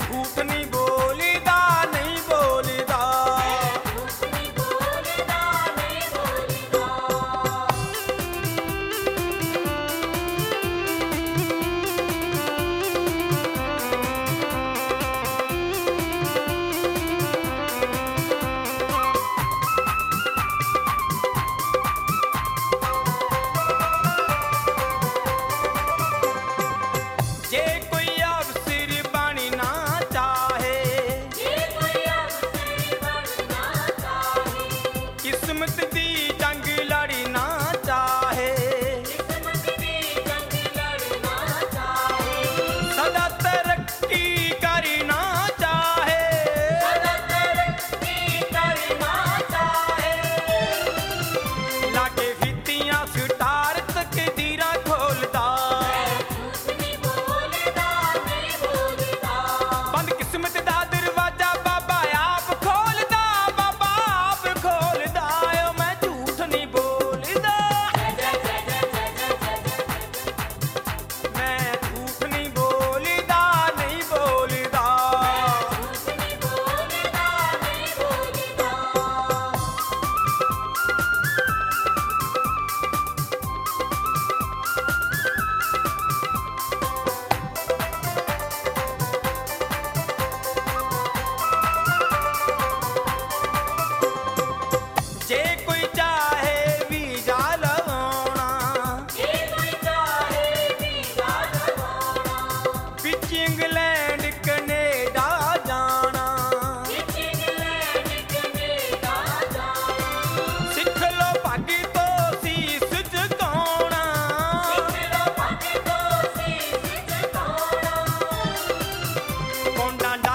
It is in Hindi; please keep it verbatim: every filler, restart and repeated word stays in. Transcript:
झूठ नहीं बोलीदा नहीं बोलीदा। जे कोई अफसर बनना चाहे, किस्मत दी जंग लड़ना चाहे, सदा तरक्की करना चाहे, लागे फितियां सुटार तकदीरां खोलदा। बंद किस्मत दा दरवाजा बाबा आप खोलदा, बाबा आप खोलदा। ओ मैं झूठ नहीं बोलदा, मैं झूठ नहीं बोलदा नहीं बोलदा। जे कोई चाहे वीजा लवाउणा, बिच इंग्लैंड कनेडा जाना। सिख लो पग तो सीस झुकाउणा, पौंडां